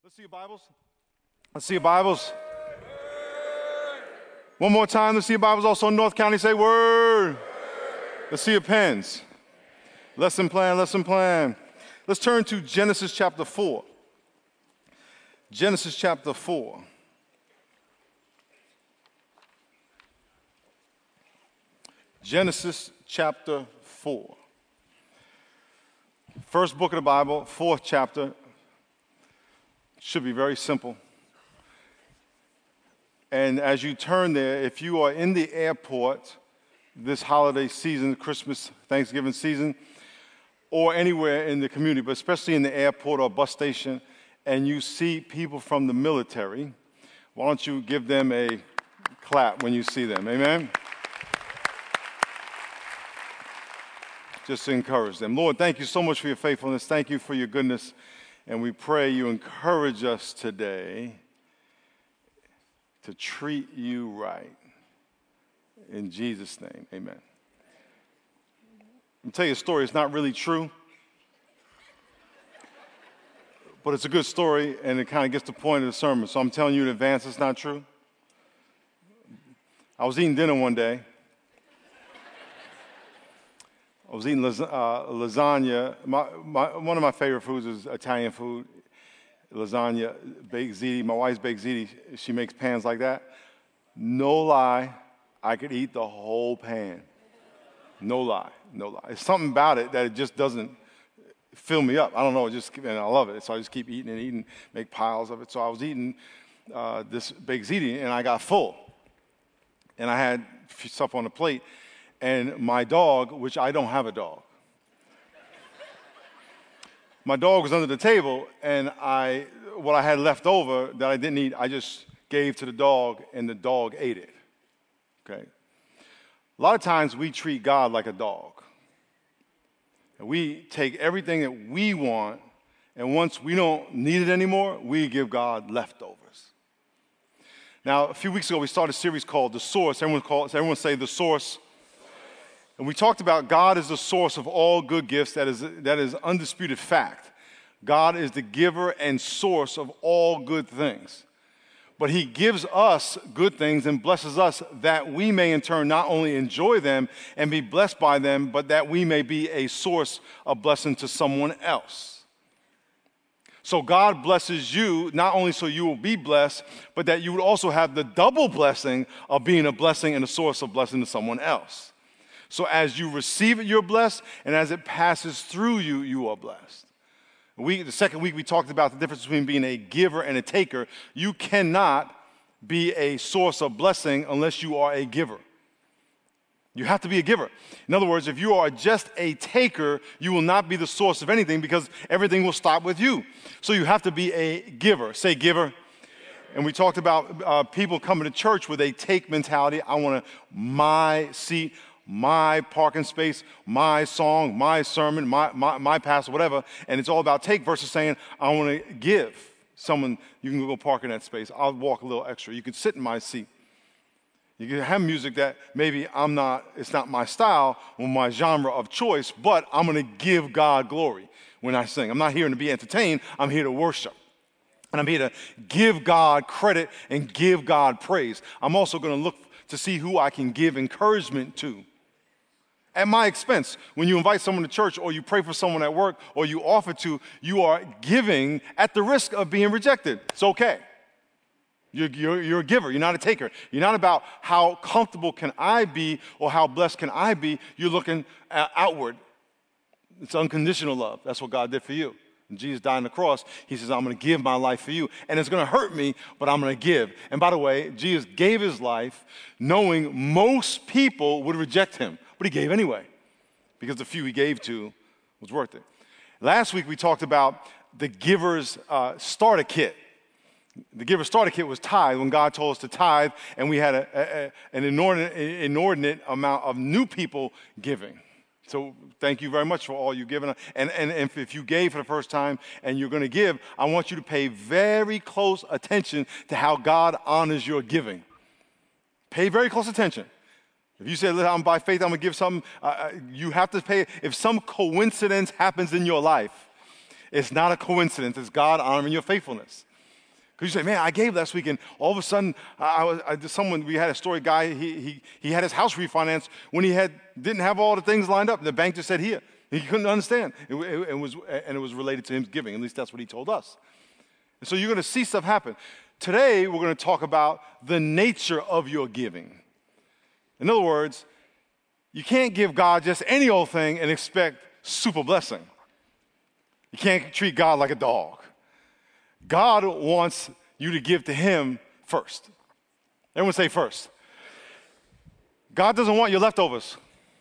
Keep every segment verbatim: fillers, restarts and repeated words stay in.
Let's see your Bibles. Let's see your Bibles. One more time. Let's see your Bibles. Also in North County, say word. Let's see your pens. Lesson plan, lesson plan. Let's turn to Genesis chapter four. Genesis chapter four. Genesis chapter four. First book of the Bible, fourth chapter. Should be very simple. And as you turn there, if you are in the airport this holiday season, Christmas, Thanksgiving season, or anywhere in the community, but especially in the airport or bus station, and you see people from the military, why don't you give them a clap when you see them? Amen? Just to encourage them. Lord, thank you so much for your faithfulness. Thank you for your goodness. And we pray you encourage us today to treat you right. In Jesus' name, amen. I'll tell you a story. It's not really true, but it's a good story, and it kind of gets the point of the sermon. So I'm telling you in advance it's not true. I was eating dinner one day. I was eating las- uh, lasagna. My, my, one of my favorite foods is Italian food, lasagna, baked ziti. My wife's baked ziti. She makes pans like that. No lie, I could eat the whole pan. No lie, no lie. It's something about it that it just doesn't fill me up. I don't know, it just, and I love it. So I just keep eating and eating, make piles of it. So I was eating uh, this baked ziti, and I got full. And I had stuff on the plate. And my dog, which I don't have a dog, my dog was under the table, and I, what I had left over that I didn't eat, I just gave to the dog, and the dog ate it. Okay. A lot of times we treat God like a dog. And we take everything that we want, and once we don't need it anymore, we give God leftovers. Now, a few weeks ago, we started a series called The Source. Everyone, call, everyone say The Source. And we talked about God is the source of all good gifts. That is, that is undisputed fact. God is the giver and source of all good things. But he gives us good things and blesses us that we may in turn not only enjoy them and be blessed by them, but that we may be a source of blessing to someone else. So God blesses you not only so you will be blessed, but that you would also have the double blessing of being a blessing and a source of blessing to someone else. So as you receive it, you're blessed, and as it passes through you, you are blessed. We, the second week, we talked about the difference between being a giver and a taker. You cannot be a source of blessing unless you are a giver. You have to be a giver. In other words, if you are just a taker, you will not be the source of anything because everything will stop with you. So you have to be a giver. Say giver. And we talked about uh, people coming to church with a take mentality. I want to, my seat, my parking space, my song, my sermon, my, my, my pastor, whatever. And it's all about take versus saying, I want to give someone, you can go park in that space. I'll walk a little extra. You can sit in my seat. You can have music that maybe I'm not, it's not my style or my genre of choice, but I'm going to give God glory when I sing. I'm not here to be entertained. I'm here to worship. And I'm here to give God credit and give God praise. I'm also going to look to see who I can give encouragement to. At my expense, when you invite someone to church or you pray for someone at work or you offer to, you are giving at the risk of being rejected. It's okay. You're, you're, you're a giver. You're not a taker. You're not about how comfortable can I be or how blessed can I be. You're looking uh, outward. It's unconditional love. That's what God did for you. When Jesus died on the cross, he says, I'm going to give my life for you. And it's going to hurt me, but I'm going to give. And by the way, Jesus gave his life knowing most people would reject him. But he gave anyway, because the few he gave to was worth it. Last week, we talked about the giver's uh, starter kit. The giver's starter kit was tithe, when God told us to tithe, and we had a, a, an inordinate, inordinate amount of new people giving. So thank you very much for all you've given. And, and, and if you gave for the first time and you're going to give, I want you to pay very close attention to how God honors your giving. Pay very close attention. If you say, I'm by faith, I'm going to give something, uh, you have to pay. If some coincidence happens in your life, it's not a coincidence. It's God honoring your faithfulness. Because you say, man, I gave last week, and all of a sudden, I, I was I, someone, we had a story guy, he, he, he had his house refinanced when he had didn't have all the things lined up. And the bank just said, here. He couldn't understand. It, it, it was, and it was related to him giving. At least that's what he told us. And so you're going to see stuff happen. Today, we're going to talk about the nature of your giving. In other words, you can't give God just any old thing and expect super blessing. You can't treat God like a dog. God wants you to give to him first. Everyone say first. God doesn't want your leftovers.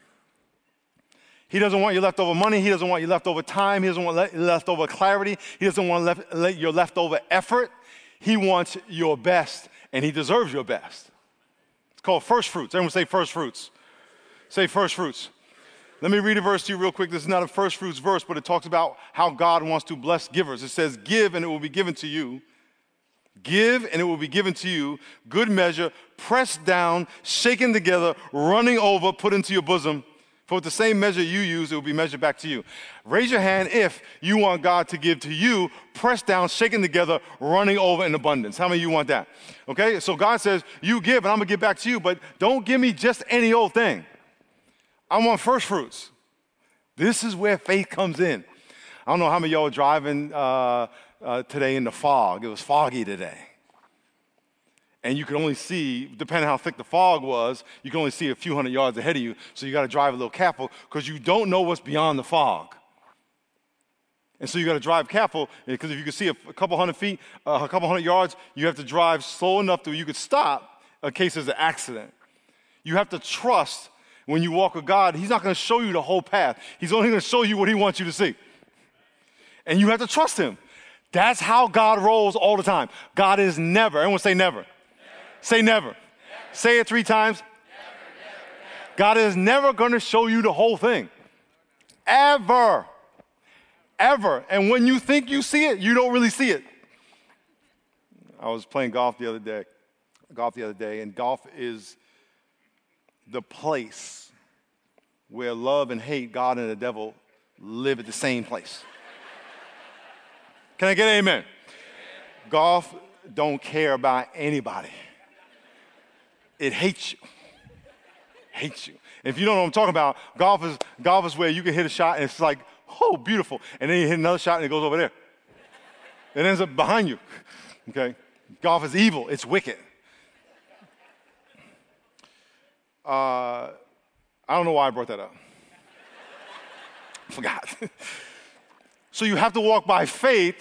He doesn't want your leftover money. He doesn't want your leftover time. He doesn't want le- leftover clarity. He doesn't want lef- le- your leftover effort. He wants your best, and he deserves your best. It's called first fruits. Everyone say first fruits. Say first fruits. Let me read a verse to you real quick. This is not a first fruits verse, but it talks about how God wants to bless givers. It says, give and it will be given to you. Give and it will be given to you. Good measure, pressed down, shaken together, running over, put into your bosom. For with the same measure you use, it will be measured back to you. Raise your hand if you want God to give to you, pressed down, shaken together, running over in abundance. How many of you want that? Okay, so God says, you give and I'm going to give back to you, but don't give me just any old thing. I want first fruits. This is where faith comes in. I don't know how many of y'all are driving uh, uh, today in the fog. It was foggy today. And you can only see, depending on how thick the fog was, you can only see a few hundred yards ahead of you. So you got to drive a little careful because you don't know what's beyond the fog. And so you got to drive careful because if you can see a, a couple hundred feet, uh, a couple hundred yards, you have to drive slow enough that you could stop in case there's an accident. You have to trust. When you walk with God, he's not going to show you the whole path. He's only going to show you what he wants you to see. And you have to trust him. That's how God rolls all the time. God is never, everyone say never. never. Say never. never. Say it three times. Never, never, never. God is never going to show you the whole thing. Ever. Ever. And when you think you see it, you don't really see it. I was playing golf the other day. Golf the other day, and golf is the place where love and hate, God and the devil, live at the same place. Can I get an amen? Amen? Golf don't care about anybody. It hates you. Hates you. If you don't know what I'm talking about, golf is golf is where you can hit a shot and it's like, oh, beautiful. And then you hit another shot and it goes over there. It ends up behind you. Okay? Golf is evil. It's wicked. Uh, I don't know why I brought that up. Forgot. So you have to walk by faith.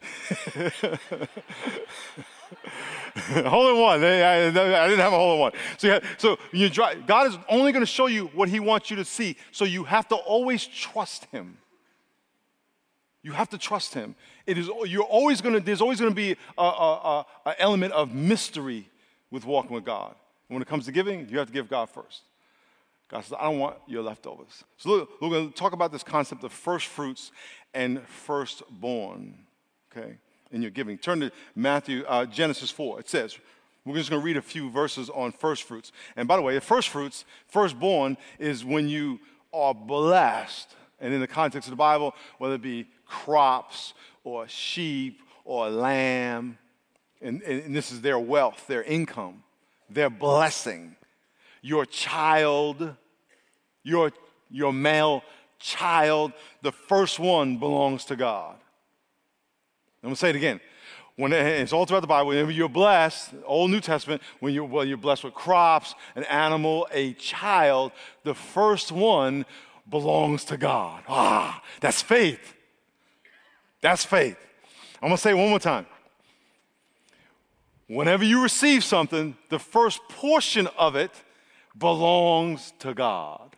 Hole in one. I, I didn't have a hole in one. So, you have, so you drive, God is only going to show you what he wants you to see. So you have to always trust him. You have to trust him. It is. You're always going to. There's always going to be a, a, a, a element of mystery with walking with God. When it comes to giving, you have to give God first. God says, I don't want your leftovers. So look, we're going to talk about this concept of first fruits and firstborn, okay, in your giving. Turn to Matthew, uh, Genesis four. It says, we're just going to read a few verses on first fruits. And by the way, the first fruits, firstborn, is when you are blessed. And in the context of the Bible, whether it be crops or sheep or lamb, and, and this is their wealth, their income. Their blessing, your child, your, your male child, the first one belongs to God. I'm going to say it again. When it's all throughout the Bible, whenever you're blessed, Old New Testament, when you're, when you're blessed with crops, an animal, a child, the first one belongs to God. Ah, that's faith. That's faith. I'm going to say it one more time. Whenever you receive something, the first portion of it belongs to God.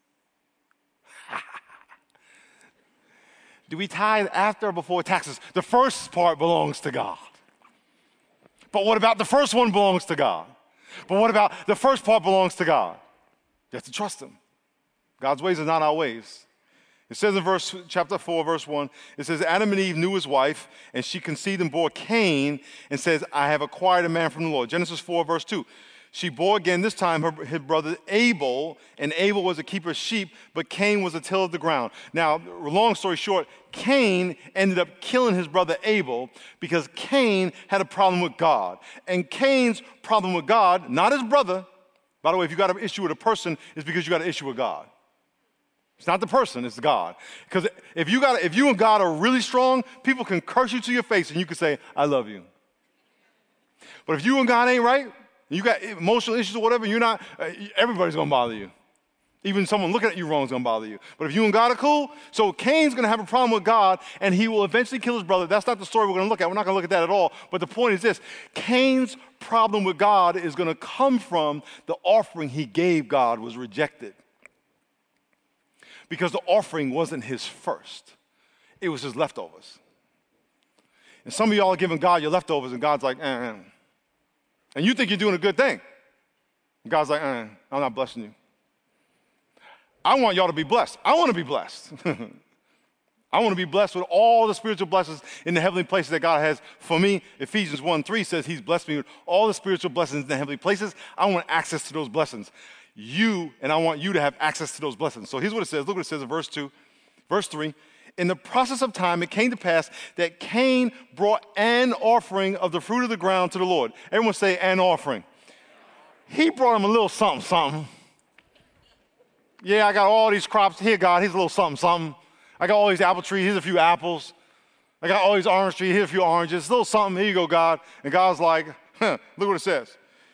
Do we tithe after or before taxes? The first part belongs to God. But what about the first one belongs to God? But what about the first part belongs to God? You have to trust him. God's ways are not our ways. It says in verse chapter four, verse one, it says, Adam and Eve knew his wife, and she conceived and bore Cain, and says, I have acquired a man from the Lord. Genesis four, verse two. She bore again, this time her, his brother Abel, and Abel was a keeper of sheep, but Cain was a tiller of the ground. Now, long story short, Cain ended up killing his brother Abel because Cain had a problem with God. And Cain's problem with God, not his brother, by the way, if you got an issue with a person, it's because you got an issue with God. It's not the person, it's God. Because if you got, if you and God are really strong, people can curse you to your face and you can say, I love you. But if you and God ain't right, you got emotional issues or whatever, you're not, uh, everybody's going to bother you. Even someone looking at you wrong is going to bother you. But if you and God are cool, so Cain's going to have a problem with God, and he will eventually kill his brother. That's not the story we're going to look at. We're not going to look at that at all. But the point is this. Cain's problem with God is going to come from the offering he gave God was rejected. Because the offering wasn't his first. It was his leftovers. And some of y'all are giving God your leftovers, and God's like, eh, eh. And you think you're doing a good thing. And God's like, eh, I'm not blessing you. I want y'all to be blessed. I want to be blessed. I want to be blessed with all the spiritual blessings in the heavenly places that God has for me. Ephesians one three says he's blessed me with all the spiritual blessings in the heavenly places. I want access to those blessings. You, and I want you to have access to those blessings. So here's what it says. Look what it says in verse two, verse three. In the process of time, it came to pass that Cain brought an offering of the fruit of the ground to the Lord. Everyone say an offering. He brought him a little something, something. Yeah, I got all these crops. Here, God, here's a little something, something. I got all these apple trees. Here's a few apples. I got all these orange trees. Here's a few oranges. A little something. Here you go, God. And God's like, huh, look what it says.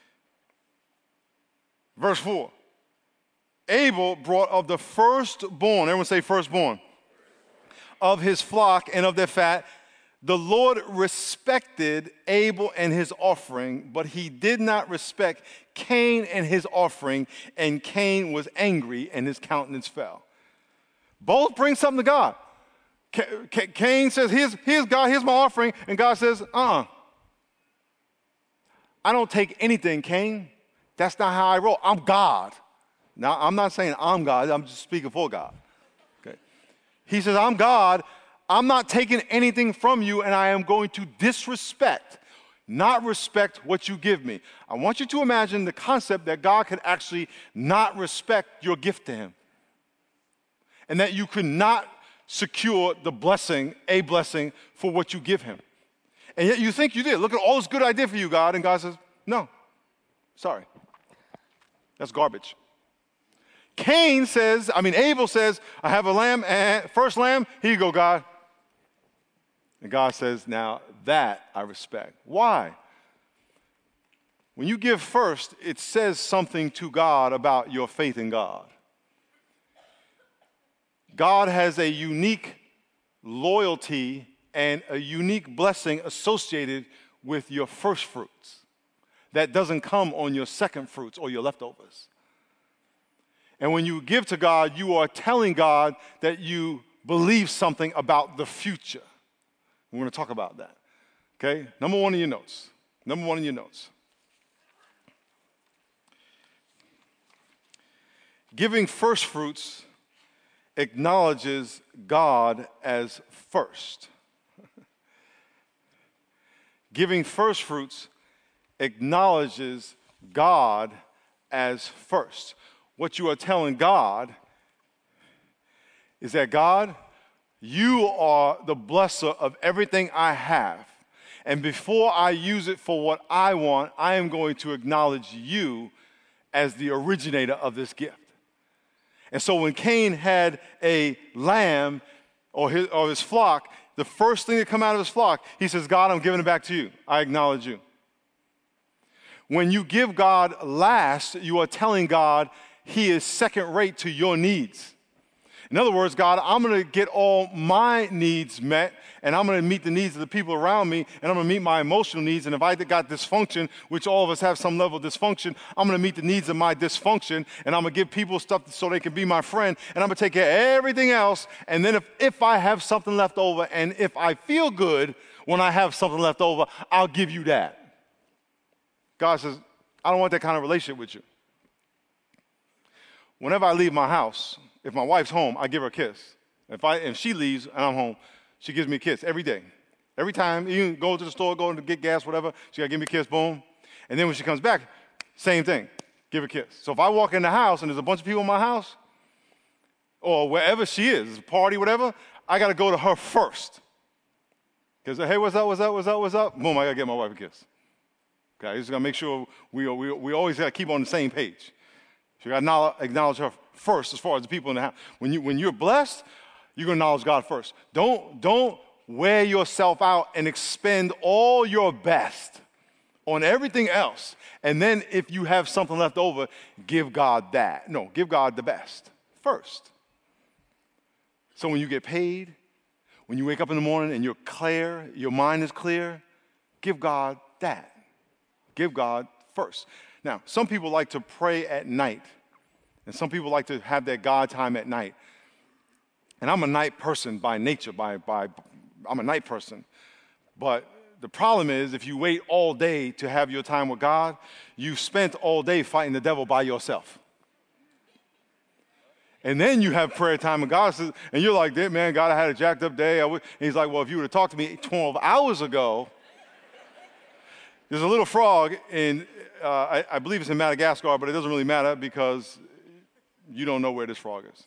Verse four. Abel brought of the firstborn, everyone say firstborn, of his flock and of their fat. The Lord respected Abel and his offering, but he did not respect Cain and his offering, and Cain was angry and his countenance fell. Both bring something to God. Cain says, here's, here's God, here's my offering, and God says, uh-uh. I don't take anything, Cain. That's not how I roll. I'm God. Now, I'm not saying I'm God. I'm just speaking for God. Okay. He says, I'm God. I'm not taking anything from you, and I am going to disrespect, not respect what you give me. I want you to imagine the concept that God could actually not respect your gift to him, and that you could not secure the blessing, a blessing, for what you give him. And yet you think you did. Look at all this good I did for you, God. And God says, no, sorry. That's garbage. Cain says, I mean, Abel says, I have a lamb, and first lamb, here you go, God. And God says, now that I respect. Why? When you give first, it says something to God about your faith in God. God has a unique loyalty and a unique blessing associated with your first fruits that doesn't come on your second fruits or your leftovers. And when you give to God, you are telling God that you believe something about the future. We're going to talk about that. Okay? Number one in your notes. Number one in your notes. Giving first fruits acknowledges God as first. Giving first fruits acknowledges God as first. What you are telling God is that, God, you are the blesser of everything I have. And before I use it for what I want, I am going to acknowledge you as the originator of this gift. And so when Cain had a lamb or his, or his flock, the first thing that come out of his flock, he says, God, I'm giving it back to you. I acknowledge you. When you give God last, you are telling God he is second rate to your needs. In other words, God, I'm going to get all my needs met, and I'm going to meet the needs of the people around me, and I'm going to meet my emotional needs. And if I got dysfunction, which all of us have some level of dysfunction, I'm going to meet the needs of my dysfunction, and I'm going to give people stuff so they can be my friend, and I'm going to take care of everything else. And then if, if I have something left over, and if I feel good when I have something left over, I'll give you that. God says, I don't want that kind of relationship with you. Whenever I leave my house, if my wife's home, I give her a kiss. If I if she leaves and I'm home, she gives me a kiss every day. Every time, you go to the store, go to get gas, whatever, she got to give me a kiss, boom. And then when she comes back, Same thing. Give a kiss. So if I walk in the house and there's a bunch of people in my house, or wherever she is, a party, whatever, I got to go to her first. Because, hey, what's up, what's up, what's up, what's up? Boom, I got to get my wife a kiss. Okay, I just got to make sure we, we, we always got to keep on the same page. So you got to acknowledge her first as far as the people in the house. When, you, when you're blessed, you're going to acknowledge God first. Don't, don't wear yourself out and expend all your best on everything else. And then if you have something left over, give God that. No, give God the best first. So when you get paid, when you wake up in the morning and you're clear, your mind is clear, give God that. Give God first. Now, some people like to pray at night, and some people like to have that God time at night. And I'm a night person by nature, by, by I'm a night person. But the problem is if you wait all day to have your time with God, you spent all day fighting the devil by yourself. And then you have prayer time with God, and you're like, man, God, I had a jacked up day. And he's like, well, if you would have talked to me twelve hours ago, there's a little frog in, uh, I, I believe it's in Madagascar, but it doesn't really matter because you don't know where this frog is.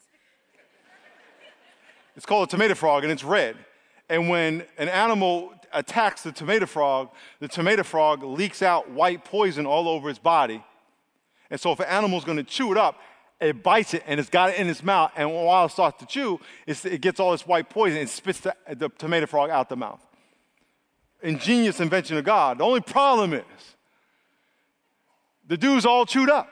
It's called a tomato frog, and it's red. And when an animal attacks the tomato frog, the tomato frog leaks out white poison all over its body. And so if an animal's going to chew it up, it bites it, and it's got it in its mouth, and while it starts to chew, it's, it gets all this white poison and spits the, the tomato frog out the mouth. Ingenious invention of God. The only problem is the dude's all chewed up.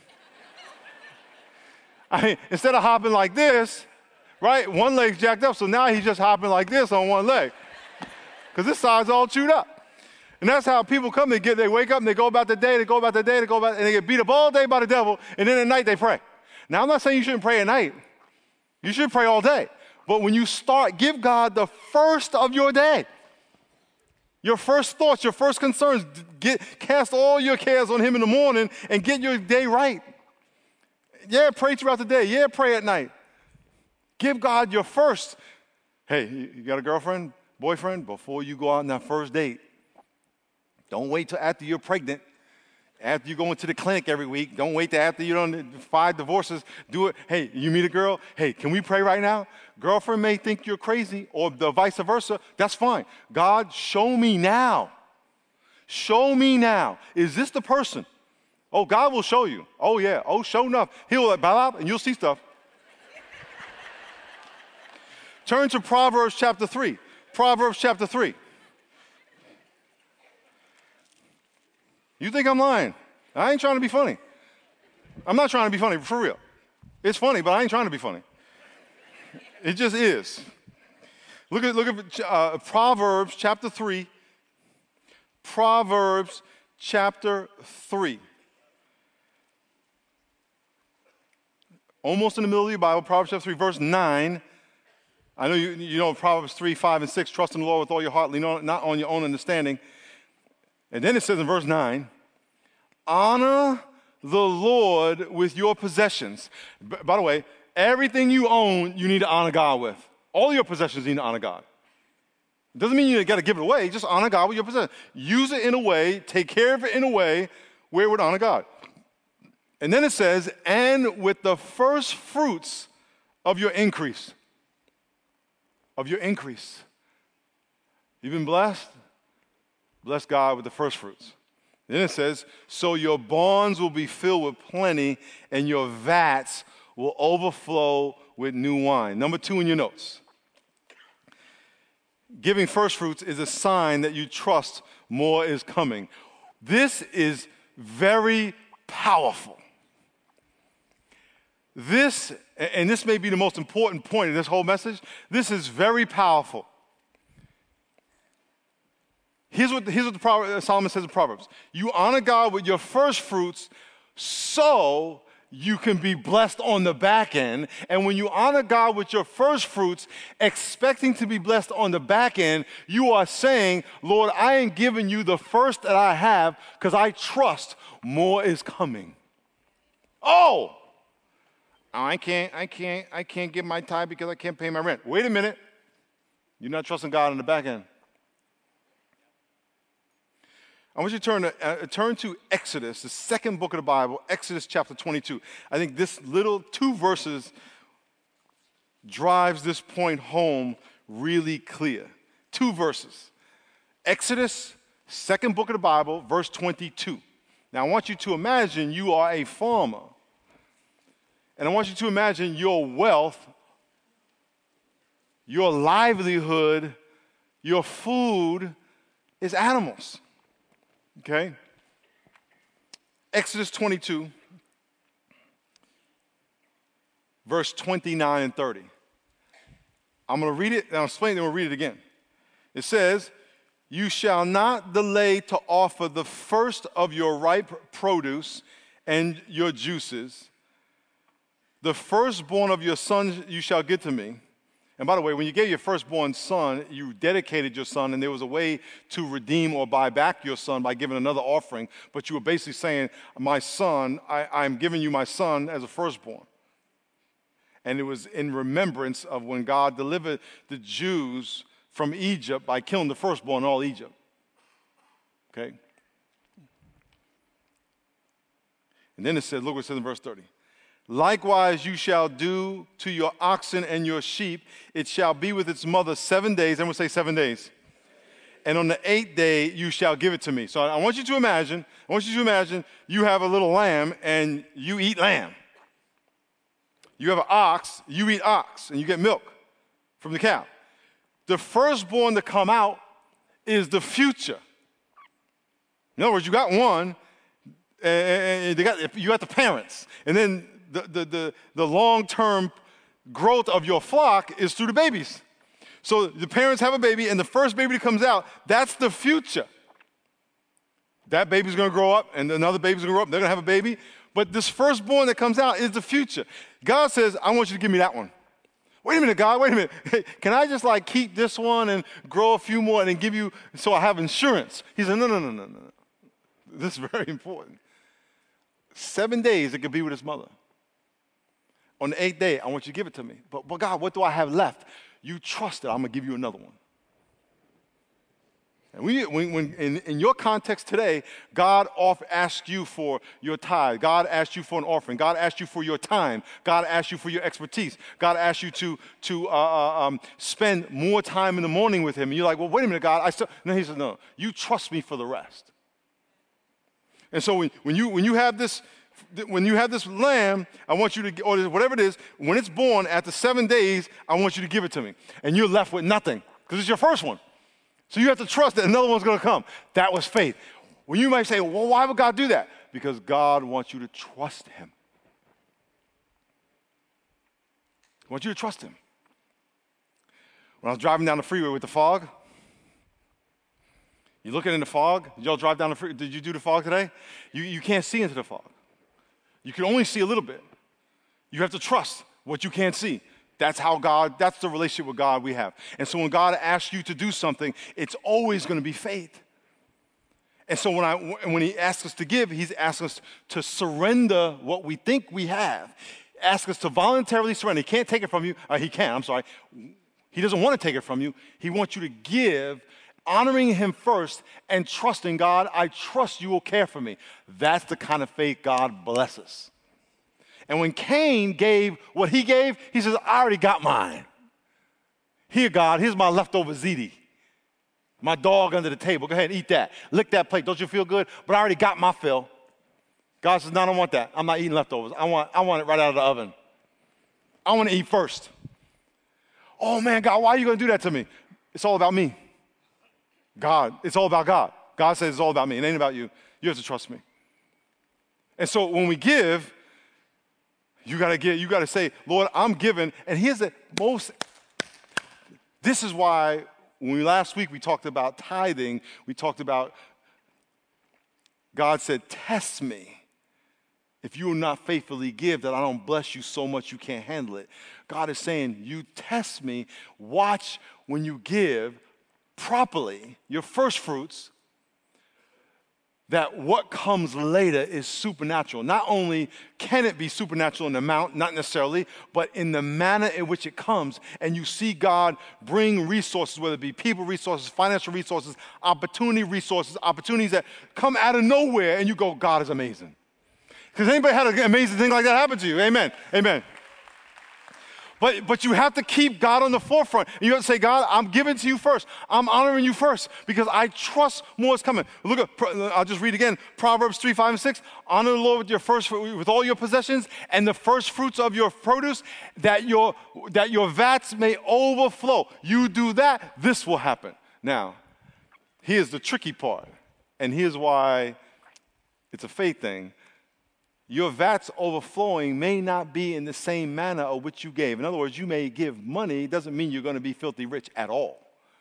I mean, instead of hopping like this, right, one leg's jacked up, so now he's just hopping like this on one leg because this side's all chewed up. And that's how people come. They get, they wake up and they go about their day, they go about their day, they go about, and they get beat up all day by the devil, and then at night they pray. Now, I'm not saying you shouldn't pray at night. You should pray all day. But when you start, give God the first of your day. Your first thoughts, your first concerns. Get, cast all your cares on him in the morning and get your day right. Yeah, pray throughout the day. Yeah, pray at night. Give God your first. Hey, you got a girlfriend, boyfriend? Before you go out on that first date, don't wait till after you're pregnant. After you go into the clinic every week, don't wait till after you're on five divorces. Do it. Hey, you meet a girl. Hey, can we pray right now? Girlfriend may think you're crazy, or the vice versa. That's fine. God, show me now. Show me now. Is this the person? Oh, God will show you. Oh, yeah. Oh, show enough. He'll like, blah, blah, and you'll see stuff. Turn to Proverbs chapter three. Proverbs chapter three. You think I'm lying? I ain't trying to be funny. I'm not trying to be funny, for real. It's funny, but I ain't trying to be funny. It just is. Look at look at uh, Proverbs chapter three. Proverbs chapter three. Almost in the middle of your Bible, Proverbs chapter three, verse nine. I know you, you know Proverbs three, five, and six. Trust in the Lord with all your heart, lean on, not on your own understanding. And then it says in verse nine, honor the Lord with your possessions. B- by the way, everything you own, you need to honor God with. All your possessions need to honor God. It doesn't mean you got to give it away. Just honor God with your possessions. Use it in a way, take care of it in a way where it would honor God. And then it says, and with the first fruits of your increase. Of your increase. You've been blessed? Bless God with the first fruits. Then it says, so your barns will be filled with plenty, and your vats will overflow with new wine. Number two in your notes. Giving first fruits is a sign that you trust more is coming. This is very powerful. This, and this may be the most important point of this whole message, this is very powerful. Here's what, here's what the Proverbs, Solomon says in Proverbs. You honor God with your first fruits so you can be blessed on the back end. And when you honor God with your first fruits, expecting to be blessed on the back end, you are saying, Lord, I ain't giving you the first that I have because I trust more is coming. Oh, I can't, I can't, I can't give my tithe because I can't pay my rent. Wait a minute. You're not trusting God on the back end. I want you to turn to, uh, turn to Exodus, the second book of the Bible, Exodus chapter twenty-two. I think this little two verses drives this point home really clear. Two verses. Exodus, second book of the Bible, verse twenty-two. Now, I want you to imagine you are a farmer. And I want you to imagine your wealth, your livelihood, your food is animals. Okay? Exodus twenty-two, verse twenty-nine and thirty. I'm going to read it, and I'll explain it, and we'll read it again. It says, "You shall not delay to offer the first of your ripe produce and your juices. The firstborn of your sons you shall give to me." And by the way, when you gave your firstborn son, you dedicated your son, and there was a way to redeem or buy back your son by giving another offering. But you were basically saying, my son, I, I'm giving you my son as a firstborn. And it was in remembrance of when God delivered the Jews from Egypt by killing the firstborn in all Egypt. Okay? And then it says, look what it says in verse thirty. "Likewise you shall do to your oxen and your sheep. It shall be with its mother seven days." And we'll say seven days. "And on the eighth day you shall give it to me." So I want you to imagine, I want you to imagine you have a little lamb and you eat lamb. You have an ox, you eat ox, and you get milk from the cow. The firstborn to come out is the future. In other words, you got one, and they got, you got the parents. And then the, the, the, the long-term growth of your flock is through the babies. So the parents have a baby, and the first baby that comes out, that's the future. That baby's going to grow up, and another baby's going to grow up. They're going to have a baby. But this firstborn that comes out is the future. God says, I want you to give me that one. Wait a minute, God, wait a minute. Hey, can I just like keep this one and grow a few more and then give you so I have insurance? He said, no, no, no, no, no. This is very important. Seven days it could be with his mother. On the eighth day, I want you to give it to me. But, but God, what do I have left? You trust it. I'm going to give you another one. And we, when, when in, in your context today, God off asks you for your tithe. God asks you for an offering. God asks you for your time. God asks you for your expertise. God asks you to, to uh, um, spend more time in the morning with him. And you're like, well, wait a minute, God. I still... No, he says, no, you trust me for the rest. And so when, when, you, when, you have this, when you have this lamb, I want you to, or whatever it is, when it's born after seven days, I want you to give it to me. And you're left with nothing because it's your first one. So you have to trust that another one's going to come. That was faith. Well, you might say, well, why would God do that? Because God wants you to trust him. He wants you to trust him. When I was driving down the freeway with the fog, you're looking in the fog. Did y'all drive down the freeway? Did you do the fog today? You, you can't see into the fog. You can only see a little bit. You have to trust what you can't see. That's how God, that's the relationship with God we have. And so when God asks you to do something, it's always going to be faith. And so when I when he asks us to give, he's asking us to surrender what we think we have. Ask us to voluntarily surrender. He can't take it from you. Uh, he can, I'm sorry. He doesn't want to take it from you. He wants you to give, honoring him first and trusting God. I trust you will care for me. That's the kind of faith God blesses. And when Cain gave what he gave, he says, I already got mine. Here, God, here's my leftover ziti. My dog under the table. Go ahead and eat that. Lick that plate. Don't you feel good? But I already got my fill. God says, no, I don't want that. I'm not eating leftovers. I want, I want it right out of the oven. I want to eat first. Oh, man, God, why are you going to do that to me? It's all about me. God, it's all about God. God says it's all about me. It ain't about you. You have to trust me. And so when we give, You gotta get, you gotta say, Lord, I'm giving. And here's the most, this is why when we, last week we talked about tithing, we talked about, God said, test me. If you will not faithfully give, that I don't bless you so much you can't handle it. God is saying, you test me, watch when you give properly, your first fruits, that what comes later is supernatural. Not only can it be supernatural in the amount, not necessarily, but in the manner in which it comes. And you see God bring resources, whether it be people resources, financial resources, opportunity resources, opportunities that come out of nowhere, and you go, God is amazing. Because anybody had an amazing thing like that happen to you? Amen. Amen. But, but you have to keep God on the forefront. And you have to say, God, I'm giving to you first. I'm honoring you first because I trust more is coming. Look at, I'll just read again, Proverbs three, five, and six. Honor the Lord with your first, with all your possessions and the first fruits of your produce, that your, that your vats may overflow. You do that, this will happen. Now, here's the tricky part, and here's why it's a faith thing. Your vats overflowing may not be in the same manner of which you gave. In other words, you may give money, doesn't mean you're going to be filthy rich at all.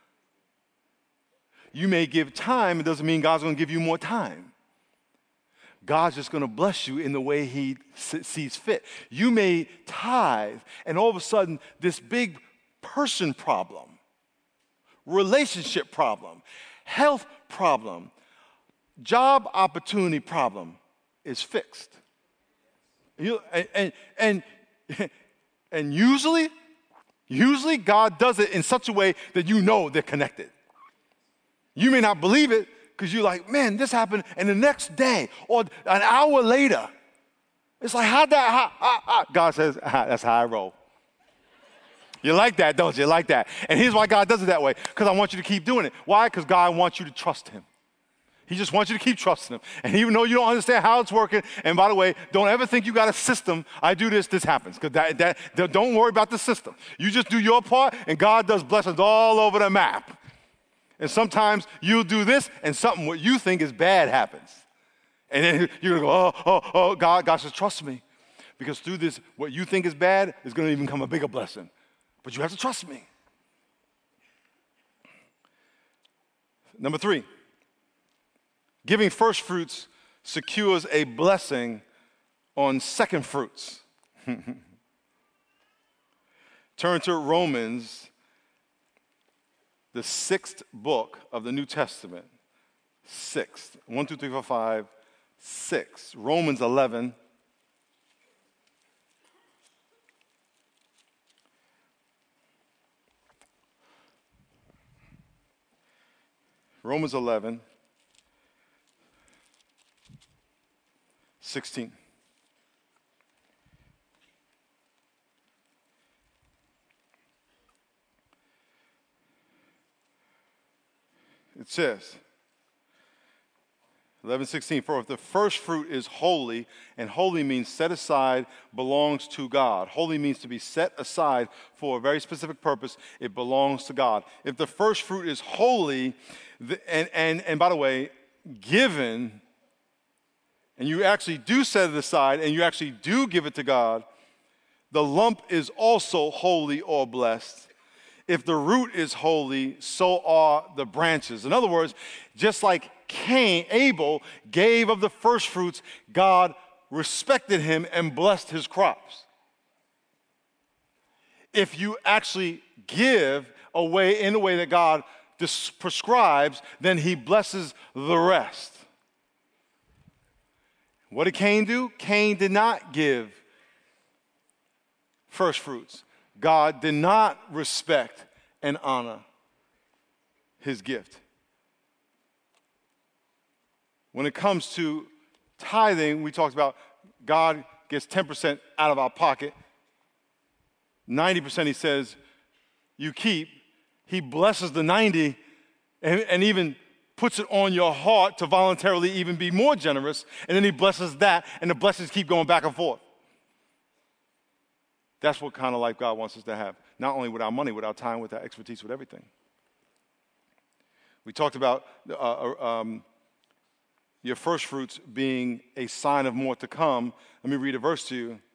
You may give time, it doesn't mean God's going to give you more time. God's just going to bless you in the way he sees fit. You may tithe, and all of a sudden, this big person problem, relationship problem, health problem, job opportunity problem is fixed. You, and, and, and usually, usually God does it in such a way that you know they're connected. You may not believe it because you're like, man, this happened, and the next day or an hour later, it's like, how'd that, how, how, how? God says, ah, that's how I roll. You like that, don't you? You like that. And here's why God does it that way, because I want you to keep doing it. Why? Because God wants you to trust him. He just wants you to keep trusting him. And even though you don't understand how it's working, and by the way, don't ever think you got a system. I do this, this happens. Because that, that, that, don't worry about the system. You just do your part, and God does blessings all over the map. And sometimes you'll do this, and something what you think is bad happens. And then you're going to go, oh, oh, oh, God, God says, trust me. Because through this, what you think is bad is going to even become a bigger blessing. But you have to trust me. Number three. Giving first fruits secures a blessing on second fruits. Turn to Romans, the sixth book of the New Testament. Sixth. One, two, three, four, five, six. Romans eleven. Romans eleven. sixteen. It says, eleven sixteen, for if the first fruit is holy, and holy means set aside, belongs to God. Holy means to be set aside for a very specific purpose. It belongs to God. If the first fruit is holy, and, and, and by the way, given, and you actually do set it aside, and you actually do give it to God, the lump is also holy or blessed. If the root is holy, so are the branches. In other words, just like Cain, Abel gave of the first fruits, God respected him and blessed his crops. If you actually give away in the way that God prescribes, then he blesses the rest. What did Cain do? Cain did not give first fruits. God did not respect and honor his gift. When it comes to tithing, we talked about God gets ten percent out of our pocket. ninety percent he says you keep. He blesses the ninety and, and even puts it on your heart to voluntarily even be more generous, and then he blesses that, and the blessings keep going back and forth. That's what kind of life God wants us to have, not only with our money, with our time, with our expertise, with everything. We talked about uh, um, your first fruits being a sign of more to come. Let me read a verse to you.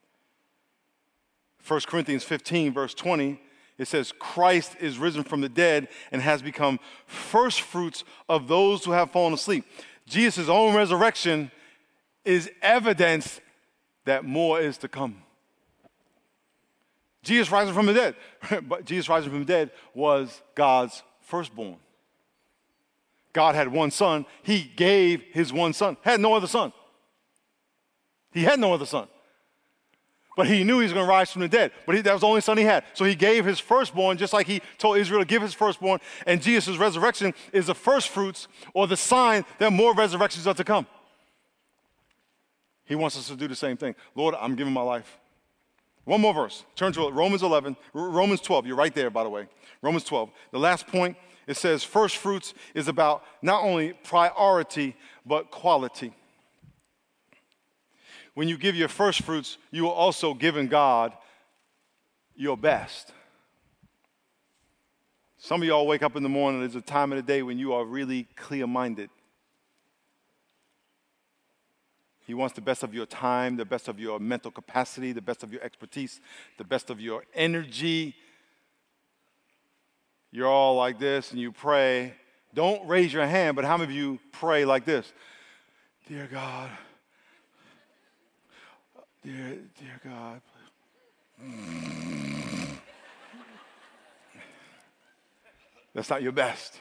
First Corinthians fifteen, verse twenty. It says, Christ is risen from the dead and has become first fruits of those who have fallen asleep. Jesus' own resurrection is evidence that more is to come. Jesus rising from the dead, but Jesus rising from the dead was God's firstborn. God had one son. He gave his one son. Had no other son. He had no other son. But he knew he was going to rise from the dead. But he, that was the only son he had. So he gave his firstborn, just like he told Israel to give his firstborn. And Jesus' resurrection is the first fruits or the sign that more resurrections are to come. He wants us to do the same thing. Lord, I'm giving my life. One more verse. Turn to it. Romans eleven, Romans twelve. You're right there, by the way. Romans twelve. The last point, it says first fruits is about not only priority, but quality. When you give your first fruits, you are also giving God your best. Some of y'all wake up in the morning, there's a time of the day when you are really clear-minded. He wants the best of your time, the best of your mental capacity, the best of your expertise, the best of your energy. You're all like this and you pray. Don't raise your hand, but how many of you pray like this? Dear God, dear, dear God. That's not your best.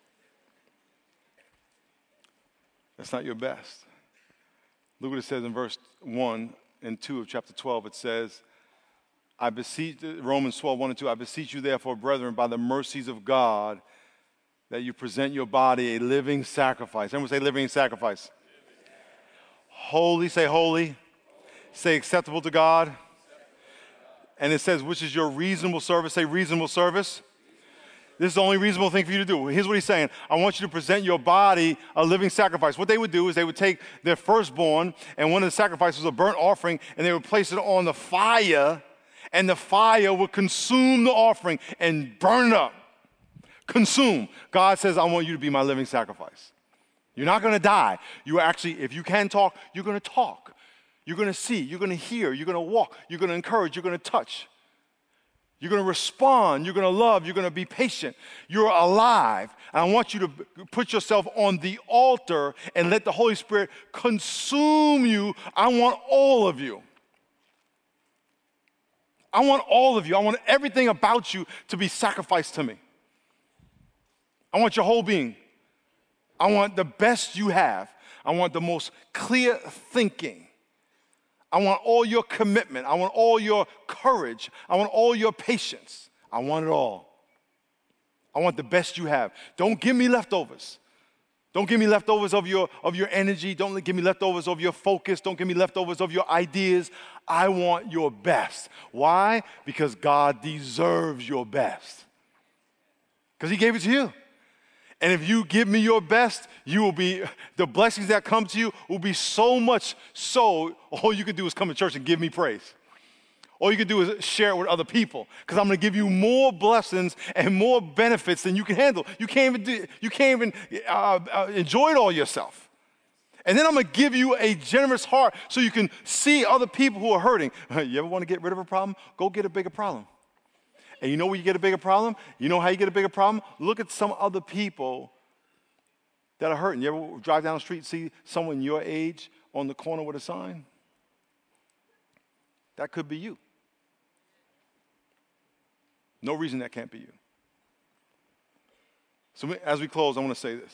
That's not your best. Look what it says in verse one and two of chapter twelve. It says, I beseech, Romans twelve, one and two, I beseech you therefore, brethren, by the mercies of God, that you present your body a living sacrifice. Everyone say living sacrifice. Holy, say holy. Say acceptable to God. And it says, which is your reasonable service. Say reasonable service. This is the only reasonable thing for you to do. Here's what he's saying. I want you to present your body a living sacrifice. What they would do is they would take their firstborn, and one of the sacrifices was a burnt offering, and they would place it on the fire, and the fire would consume the offering and burn it up. Consume. God says, I want you to be my living sacrifice. You're not going to die. You actually, if you can talk, you're going to talk. You're going to see. You're going to hear. You're going to walk. You're going to encourage. You're going to touch. You're going to respond. You're going to love. You're going to be patient. You're alive. And I want you to put yourself on the altar and let the Holy Spirit consume you. I want all of you. I want all of you. I want everything about you to be sacrificed to me. I want your whole being. I want the best you have. I want the most clear thinking. I want all your commitment. I want all your courage. I want all your patience. I want it all. I want the best you have. Don't give me leftovers. Don't give me leftovers of your, of your energy. Don't give me leftovers of your focus. Don't give me leftovers of your ideas. I want your best. Why? Because God deserves your best. Because he gave it to you. And if you give me your best, you will be, the blessings that come to you will be so much so, all you can do is come to church and give me praise. All you can do is share it with other people, because I'm going to give you more blessings and more benefits than you can handle. You can't even, do, you can't even uh, uh, enjoy it all yourself. And then I'm going to give you a generous heart so you can see other people who are hurting. You ever want to get rid of a problem? Go get a bigger problem. And you know where you get a bigger problem? You know how you get a bigger problem? Look at some other people that are hurting. You ever drive down the street and see someone your age on the corner with a sign? That could be you. No reason that can't be you. So as we close, I want to say this.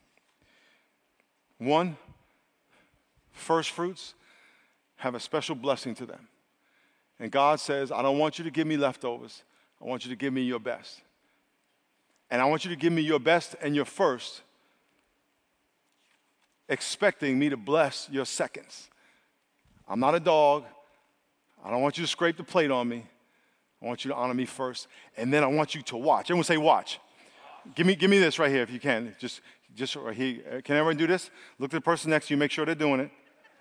One, first fruits have a special blessing to them. And God says, I don't want you to give me leftovers. I want you to give me your best. And I want you to give me your best and your first, expecting me to bless your seconds. I'm not a dog. I don't want you to scrape the plate on me. I want you to honor me first. And then I want you to watch. Everyone say watch. Give me, give me this right here if you can. Just, just right here. Can everyone do this? Look at the person next to you. Make sure they're doing it.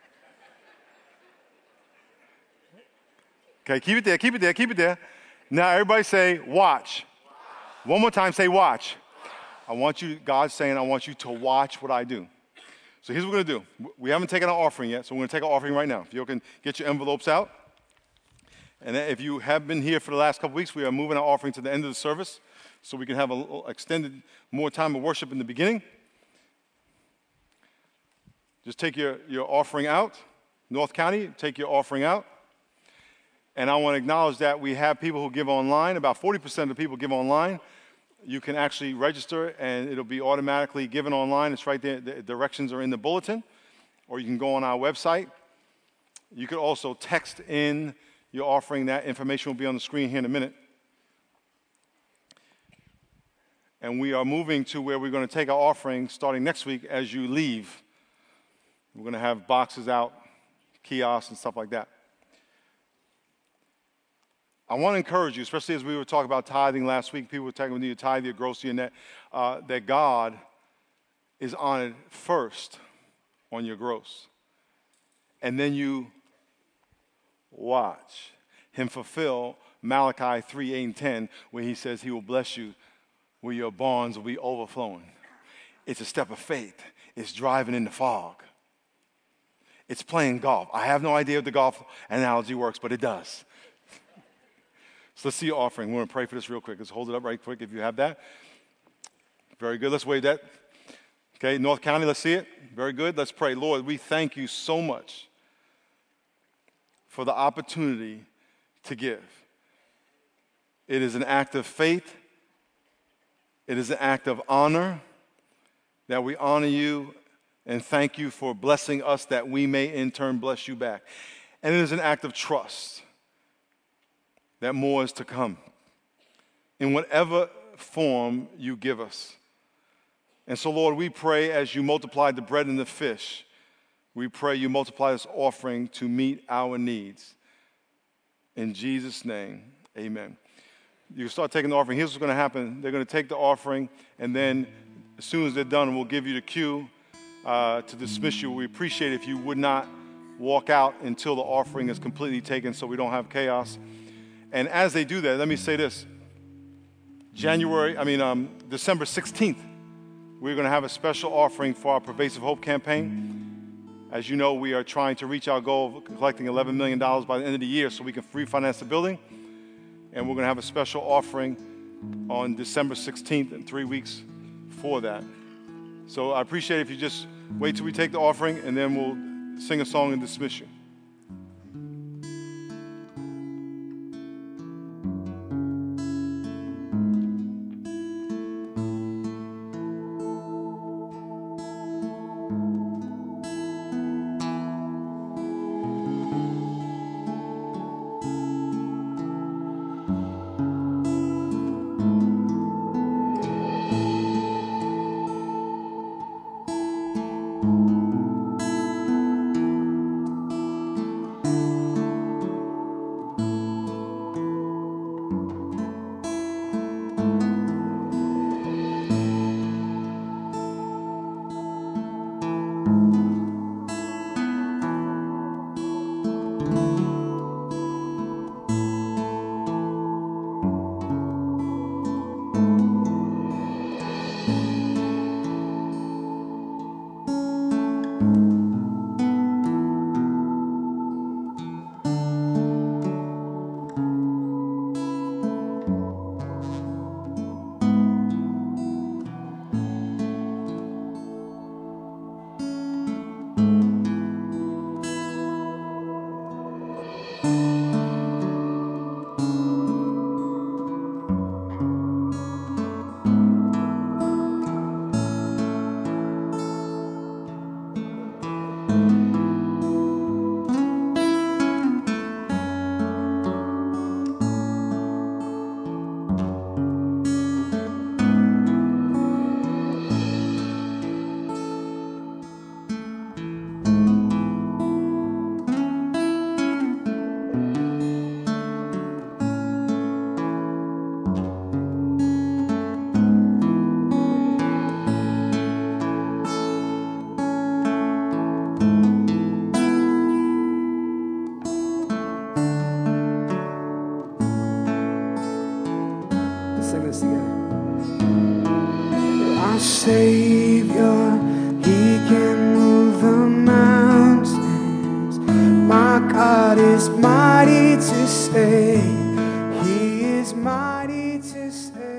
Okay, keep it there, keep it there, keep it there. Now everybody say, watch. Watch. One more time, say watch. I want you, God's saying, I want you to watch what I do. So here's what we're going to do. We haven't taken our offering yet, so we're going to take our offering right now. If you can get your envelopes out. And if you have been here for the last couple weeks, we are moving our offering to the end of the service so we can have a little extended more time of worship in the beginning. Just take your, your offering out. North County, take your offering out. And I want to acknowledge that we have people who give online. About forty percent of the people give online. you can actually register, and it'll be automatically given online. It's right there. The directions are in the bulletin, or you can go on our website. You could also text in your offering. That information will be on the screen here in a minute. And we are moving to where we're going to take our offering starting next week as you leave. We're going to have boxes out, kiosks, and stuff like that. I want to encourage you, especially as we were talking about tithing last week. People were talking about you tithe your gross to your net, uh, that God is honored first on your gross. And then you watch him fulfill Malachi three, eight, and ten, where he says he will bless you where your barns will be overflowing. It's a step of faith. It's driving in the fog. It's playing golf. I have no idea if the golf analogy works, but it does. So let's see your offering. We're going to pray for this real quick. Let's hold it up right quick if you have that. Very good. Let's wave that. Okay, North County, let's see it. Very good. Let's pray. Lord, we thank you so much for the opportunity to give. It is an act of faith. It is an act of honor that we honor you and thank you for blessing us that we may in turn bless you back. And it is an act of trust that more is to come in whatever form you give us. And so, Lord, we pray as you multiplied the bread and the fish, we pray you multiply this offering to meet our needs. In Jesus' name, amen. You start taking the offering. Here's what's going to happen. They're going to take the offering, and then as soon as they're done, we'll give you the cue uh, to dismiss you. We appreciate it if you would not walk out until the offering is completely taken so we don't have chaos. And as they do that, let me say this. January, I mean, um, December sixteenth, we're going to have a special offering for our Pervasive Hope campaign. As you know, we are trying to reach our goal of collecting eleven million dollars by the end of the year so we can refinance the building. And we're going to have a special offering on December sixteenth and three weeks for that. So I appreciate it if you just wait till we take the offering, and then we'll sing a song and dismiss you. Savior, He can move the mountains. My God is mighty to save. He is mighty to save.